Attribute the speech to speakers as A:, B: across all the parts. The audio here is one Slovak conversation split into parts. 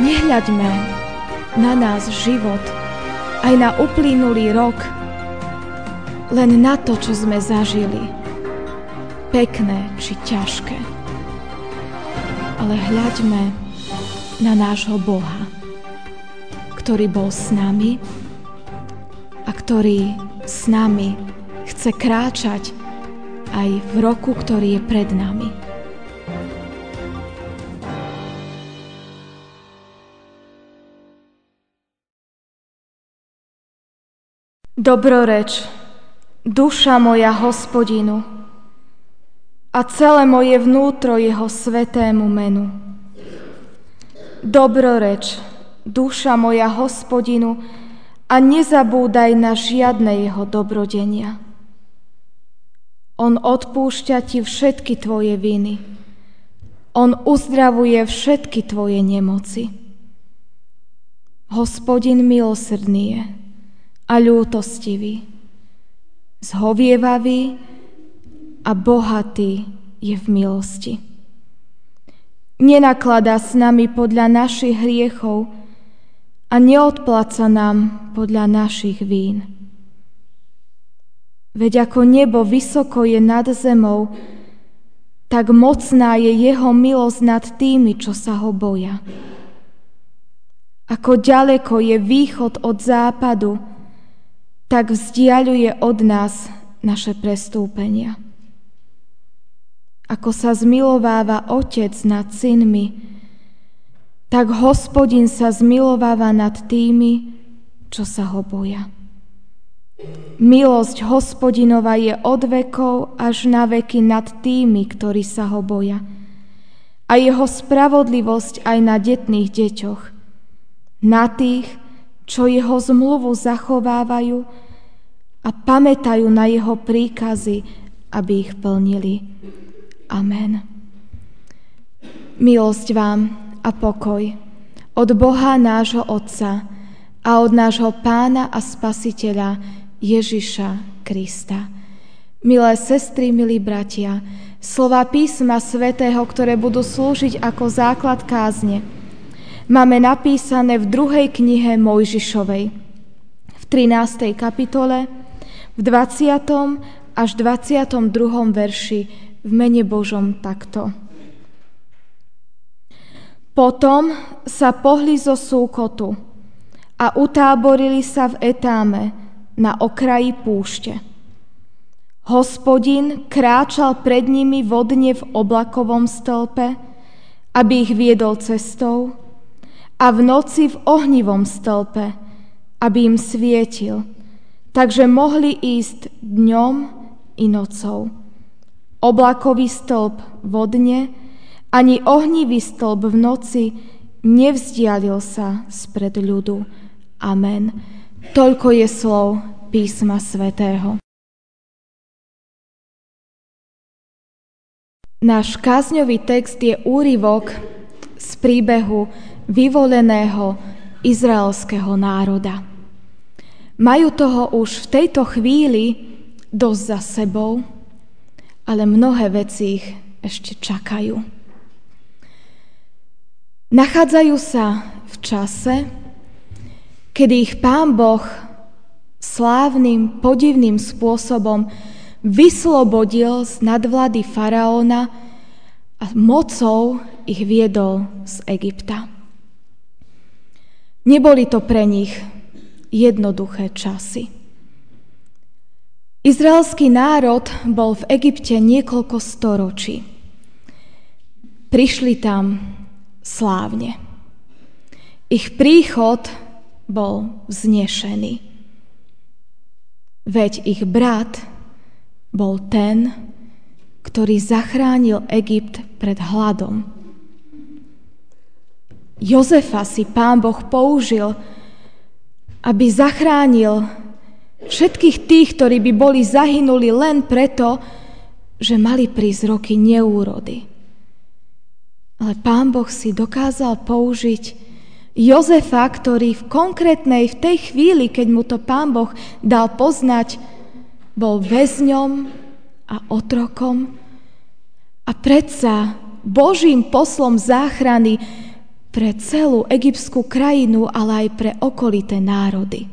A: Nehľaďme na náš život, aj na uplynulý rok, len na to, čo sme zažili, pekné či ťažké. Ale hľaďme na nášho Boha, ktorý bol s nami a ktorý s nami chce kráčať aj v roku, ktorý je pred nami. Dobroreč, duša moja Hospodinu, a celé moje vnútro jeho svätému menu. Dobroreč, duša moja Hospodinu, a nezabúdaj na žiadne jeho dobrodenia. On odpúšťa ti všetky tvoje viny. On uzdravuje všetky tvoje nemoci. Hospodin milosrdný je a ľútostivý, zhovievavý a bohatý je v milosti. Nenakladá s nami podľa našich hriechov a neodpláca nám podľa našich vín. Veď ako nebo vysoko je nad zemou, tak mocná je jeho milosť nad tými, čo sa ho boja. Ako ďaleko je východ od západu, tak vzdiaľuje od nás naše prestúpenia. Ako sa zmilováva otec nad synmi, tak Hospodin sa zmilováva nad tými, čo sa ho boja. Milosť Hospodinova je od vekov až na veky nad tými, ktorí sa ho boja. A jeho spravodlivosť aj na detných deťoch, na tých, čo jeho zmluvu zachovávajú a pamätajú na jeho príkazy, aby ich plnili. Amen. Milosť vám a pokoj od Boha nášho Otca a od nášho Pána a Spasiteľa Ježiša Krista. Milé sestry, milí bratia, slova písma svätého, ktoré budú slúžiť ako základ kázne, máme napísané v 2. knihe Mojžišovej, v 13. kapitole, v 20. až 22. verši v mene Božom takto. Potom sa pohli zo Súkotu a utáborili sa v Etáme na okraji púšte. Hospodin kráčal pred nimi vodne v oblakovom stĺpe, aby ich viedol cestou, a v noci v ohnivom stĺpe, aby im svietil, takže mohli ísť dňom i nocou. Oblakový stĺp vodne, ani ohnivý stĺp v noci nevzdialil sa spred ľudu. Amen. Toľko je slov písma svätého. Náš kázňový text je úryvok z príbehu vyvoleného izraelského národa. Majú toho už v tejto chvíli dosť za sebou, ale mnohé veci ich ešte čakajú. Nachádzajú sa v čase, kedy ich Pán Boh slávnym, podivným spôsobom vyslobodil z nadvlády faraóna a mocou ich viedol z Egypta. Neboli to pre nich jednoduché časy. Izraelský národ bol v Egypte niekoľko storočí. Prišli tam slávne. Ich príchod bol vznešený. Veď ich brat bol ten, ktorý zachránil Egypt pred hladom. Jozefa si Pán Boh použil, aby zachránil všetkých tých, ktorí by boli zahynuli len preto, že mali prísť roky neúrody. Ale Pán Boh si dokázal použiť Jozefa, ktorý v tej chvíli, keď mu to Pán Boh dal poznať, bol väzňom a otrokom a predsa Božím poslom záchrany pre celú egyptskú krajinu, ale aj pre okolité národy.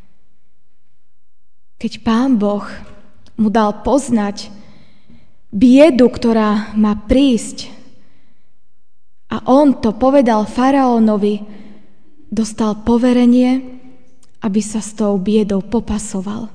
A: Keď Pán Boh mu dal poznať biedu, ktorá má prísť, a on to povedal faraónovi, dostal poverenie, aby sa s tou biedou popasoval.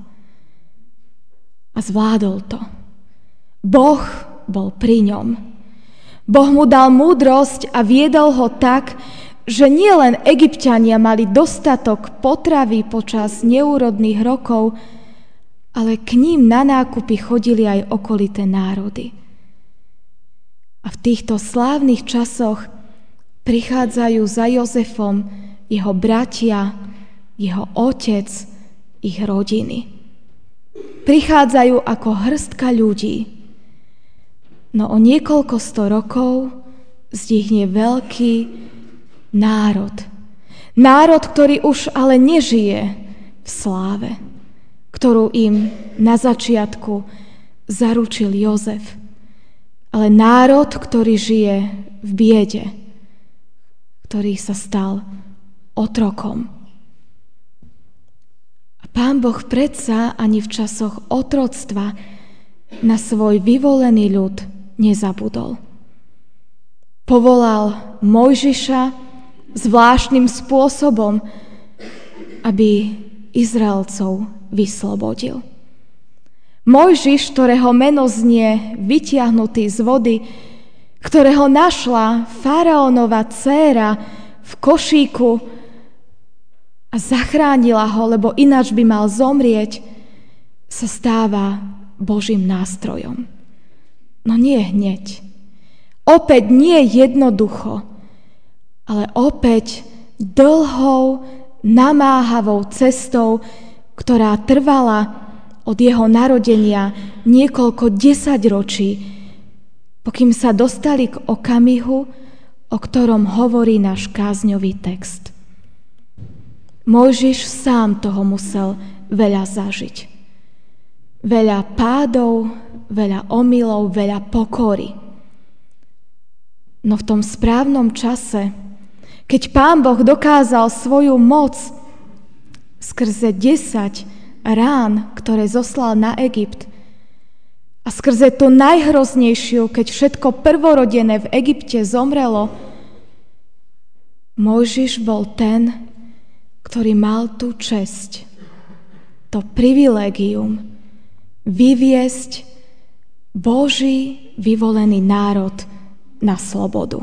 A: A zvládol to. Boh bol pri ňom. Boh mu dal múdrosť a viedol ho tak, že nielen Egypťania mali dostatok potravy počas neúrodných rokov, ale k ním na nákupy chodili aj okolité národy. A v týchto slávnych časoch prichádzajú za Jozefom jeho bratia, jeho otec, ich rodiny. Prichádzajú ako hrstka ľudí, no o niekoľko sto rokov zdvihne veľký národ. Národ, ktorý už ale nežije v sláve, ktorú im na začiatku zaručil Jozef, ale národ, ktorý žije v biede, ktorý sa stal otrokom. A Pán Boh predsa ani v časoch otroctva na svoj vyvolený ľud nezabudol. Povolal Mojžiša zvláštnym spôsobom, aby Izraelcov vyslobodil. Mojžiš, ktorého meno znie vytiahnutý z vody, ktorého našla faraónova dcéra v košíku a zachránila ho, lebo ináč by mal zomrieť, sa stáva Božím nástrojom. No nie hneď. Opäť nie jednoducho, ale opäť dlhou, namáhavou cestou, ktorá trvala od jeho narodenia niekoľko desaťročí, pokým sa dostali k okamihu, o ktorom hovorí náš kázňový text. Mojžiš sám toho musel veľa zažiť. Veľa pádov, veľa omylov, veľa pokory. No v tom správnom čase, keď Pán Boh dokázal svoju moc skrze 10 rán, ktoré zoslal na Egypt, a skrze tú najhroznejšiu, keď všetko prvorodené v Egypte zomrelo, Mojžiš bol ten, ktorý mal tú česť, to privilégium vyviesť Boží vyvolený národ na slobodu.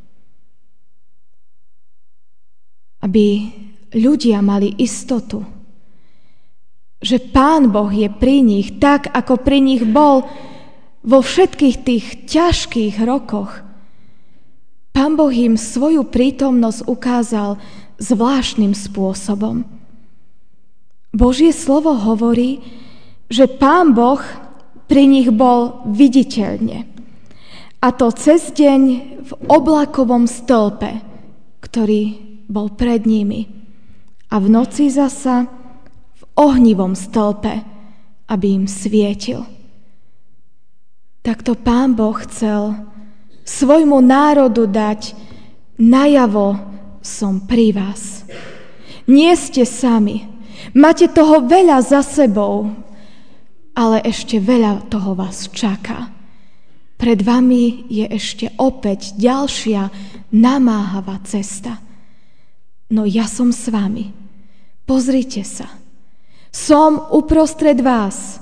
A: Aby ľudia mali istotu, že Pán Boh je pri nich tak, ako pri nich bol vo všetkých tých ťažkých rokoch. Pán Boh im svoju prítomnosť ukázal zvláštnym spôsobom. Božie slovo hovorí, že Pán Boh pri nich bol viditeľne. A to cez deň v oblakovom stĺpe, ktorý bol pred nimi. A v noci zasa v ohnivom stĺpe, aby im svietil. Takto Pán Boh chcel svojmu národu dať najavo: som pri vás. Nie ste sami. Máte toho veľa za sebou, ale ešte veľa toho vás čaká. Pred vami je ešte opäť ďalšia namáhavá cesta. No ja som s vami. Pozrite sa. Som uprostred vás.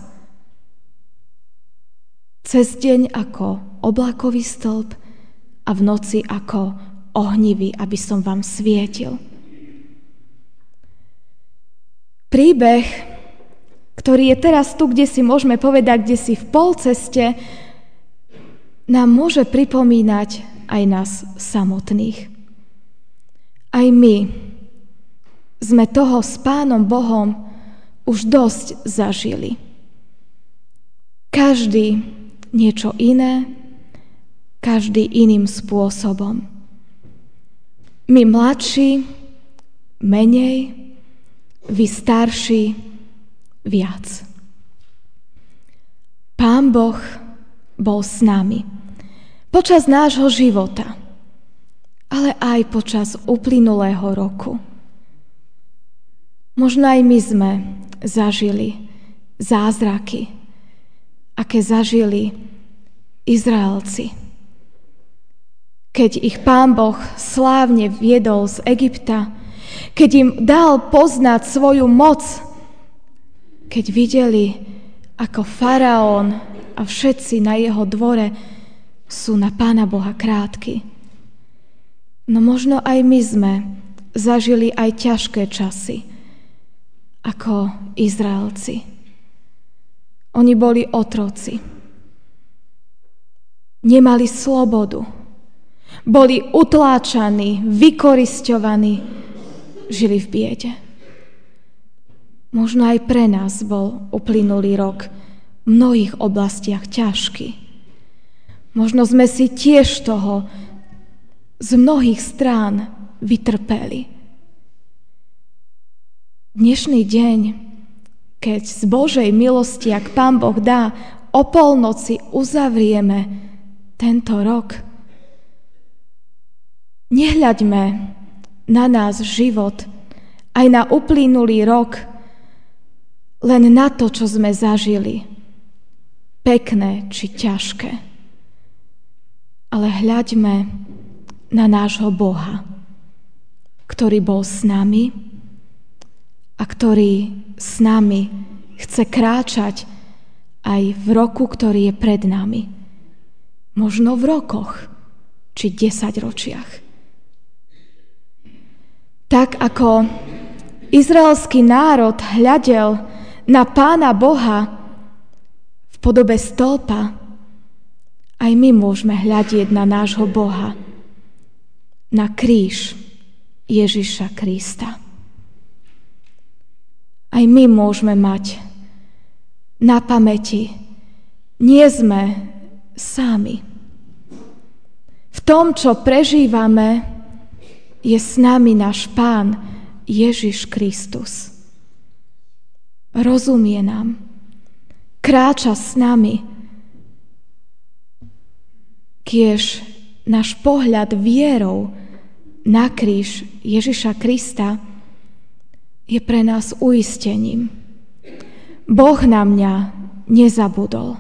A: Cez deň ako oblakový stĺp a v noci ako ohnivý, aby som vám svietil. Príbeh, ktorý je teraz tu, kde si môžeme povedať, kde si v polceste, nám môže pripomínať aj nás samotných. Aj my sme toho s Pánom Bohom už dosť zažili. Každý niečo iné, každý iným spôsobom. My mladší menej, vy starší viac. Pán Boh bol s nami počas nášho života. ale aj počas uplynulého roku. Možno aj my sme zažili zázraky, aké zažili Izraelci. Keď ich Pán Boh slávne viedol z Egypta, keď im dal poznať svoju moc, keď videli, ako faraón a všetci na jeho dvore sú na Pána Boha krátky. No možno aj my sme zažili aj ťažké časy, ako Izraelci. Oni boli otroci. Nemali slobodu. Boli utláčaní, vykorisťovaní, žili v biede. Možno aj pre nás bol uplynulý rok v mnohých oblastiach ťažký. Možno sme si tiež toho z mnohých strán vytrpeli. Dnešný deň, keď z Božej milosti, ak Pán Boh dá, o polnoci uzavrieme tento rok, nehľaďme na náš život, aj na uplynulý rok, len na to, čo sme zažili, pekné či ťažké. Ale hľaďme na nášho Boha, ktorý bol s nami a ktorý s nami chce kráčať aj v roku, ktorý je pred nami. Možno v rokoch či 10 ročiach. Tak ako izraelský národ hľadel na Pána Boha v podobe stĺpa, aj my môžeme hľadieť na nášho Boha, na kríž Ježiša Krista. Aj my môžeme mať na pamäti, nie sme sami. V tom, čo prežívame, je s nami náš Pán Ježiš Kristus. Rozumie nám, kráča s nami, kiež náš pohľad vierou na kríž Ježiša Krista je pre nás uistením. Boh na mňa nezabudol.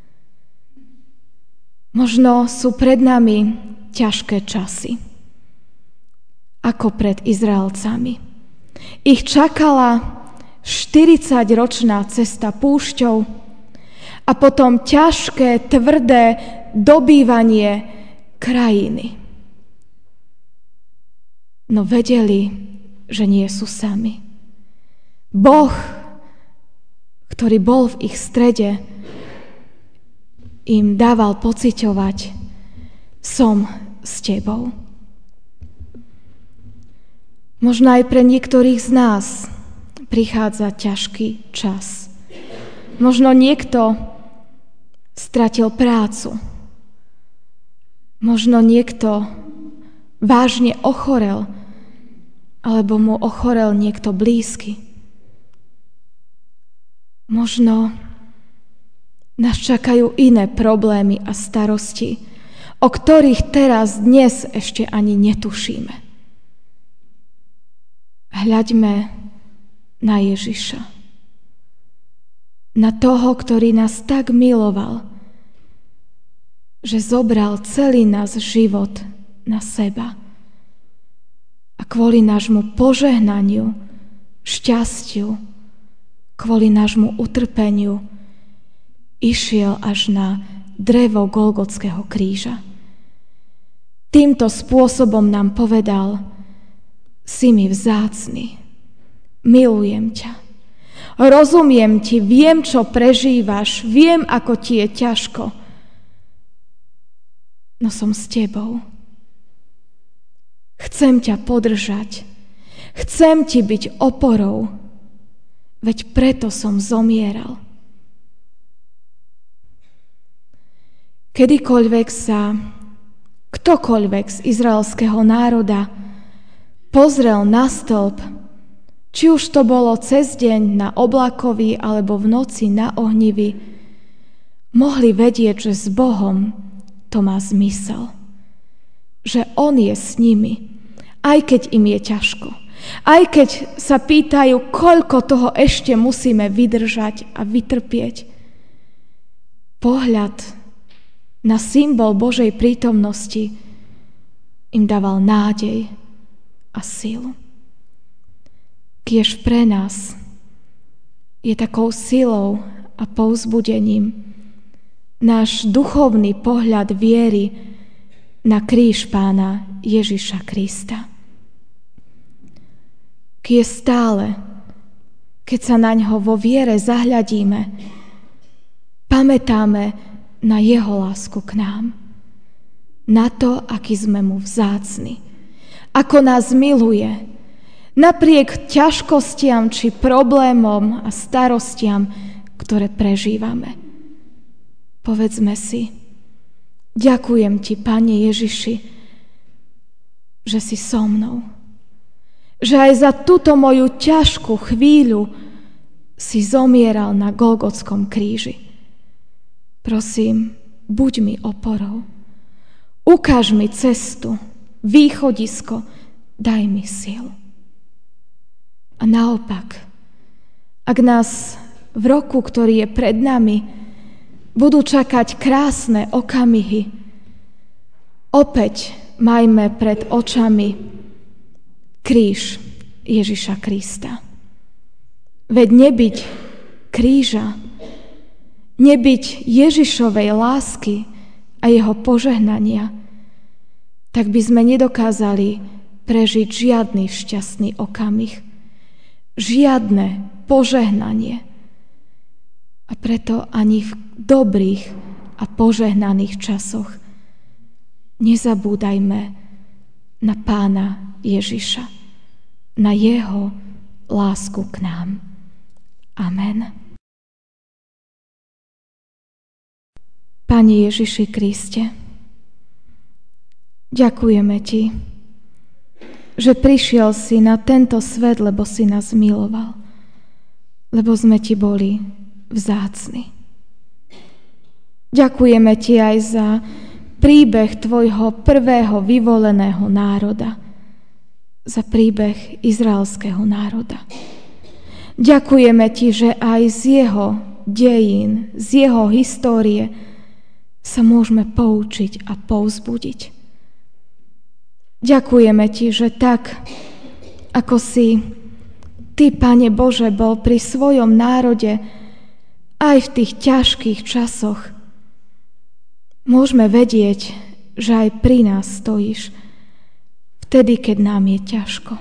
A: Možno sú pred nami ťažké časy, ako pred Izraelcami. Ich čakala 40-ročná cesta púšťou a potom ťažké, tvrdé dobývanie krajiny. No vedeli, že nie sú sami. Boh, ktorý bol v ich strede, im dával pociťovať: som s tebou. Možno aj pre niektorých z nás prichádza ťažký čas. Možno niekto stratil prácu. Možno niekto vážne ochorel, alebo mu ochorel niekto blízky. Možno nás čakajú iné problémy a starosti, o ktorých teraz dnes ešte ani netušíme. Hľaďme na Ježiša. Na toho, ktorý nás tak miloval, že zobral celý náš život na seba. A kvôli nášmu požehnaniu, šťastiu, kvôli nášmu utrpeniu išiel až na drevo Golgotského kríža. Týmto spôsobom nám povedal: si mi vzácny, milujem ťa, rozumiem ti, viem, čo prežívaš, viem, ako ti je ťažko, no som s tebou. Chcem ťa podržať, chcem ti byť oporou, veď preto som zomieral. Kedykoľvek sa ktokoľvek z izraelského národa pozrel na stĺp, či už to bolo cez deň na oblakový alebo v noci na ohnivý, mohli vedieť, že s Bohom to má zmysel. že on je s nimi, aj keď im je ťažko. Aj keď sa pýtajú, koľko toho ešte musíme vydržať a vytrpieť. Pohľad na symbol Božej prítomnosti im dával nádej a silu. Kiež pre nás je takou silou a povzbudením náš duchovný pohľad viery na kríž Pána Ježiša Krista. Kie stále, keď sa na ňo vo viere zahľadíme, pamätáme na jeho lásku k nám, na to, aký sme mu vzácni, ako nás miluje, napriek ťažkostiam či problémom a starostiam, ktoré prežívame. Povedzme si, ďakujem ti, Pane Ježiši, že si so mnou. Že aj za túto moju ťažkú chvíľu si zomieral na Golgotskom kríži. Prosím, buď mi oporou. Ukáž mi cestu, východisko, daj mi silu. A naopak, ak nás v roku, ktorý je pred nami, budú čakať krásne okamihy, opäť majme pred očami kríž Ježiša Krista. Veď nebyť kríža, nebyť Ježišovej lásky a jeho požehnania, tak by sme nedokázali prežiť žiadny šťastný okamih, žiadne požehnanie. A preto ani v dobrých a požehnaných časoch nezabúdajme na Pána Ježiša, na jeho lásku k nám. Amen. Pane Ježiši Kriste, ďakujeme ti, že prišiel si na tento svet, lebo si nás miloval, lebo sme ti boli vzácni. Ďakujeme ti aj za príbeh tvojho prvého vyvoleného národa, za príbeh izraelského národa. Ďakujeme ti, že aj z jeho dejín, z jeho histórie sa môžeme poučiť a povzbudiť. Ďakujeme ti, že tak, ako si ty, Pane Bože, bol pri svojom národe aj v tých ťažkých časoch, môžeme vedieť, že aj pri nás stojíš vtedy, keď nám je ťažko.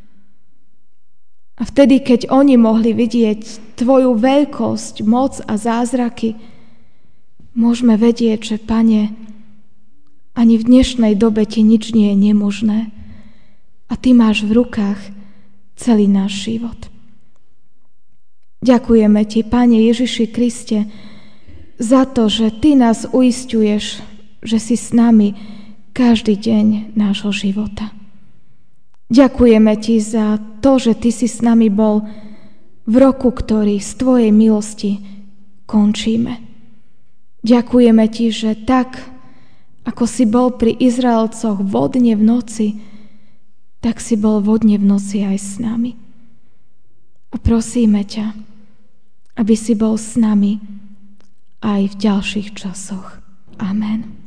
A: A vtedy, keď oni mohli vidieť tvoju veľkosť, moc a zázraky, môžeme vedieť, že, Pane, ani v dnešnej dobe ti nič nie je nemožné a ty máš v rukách celý náš život. Ďakujeme ti, Pane Ježiši Kriste, za to, že ty nás uisťuješ, že si s nami každý deň nášho života. Ďakujeme ti za to, že ty si s nami bol v roku, ktorý z tvojej milosti končíme. Ďakujeme ti, že tak, ako si bol pri Izraelcoch vodne v noci, tak si bol vodne v noci aj s nami. A prosíme ťa, aby si bol s nami aj v ďalších časoch. Amen.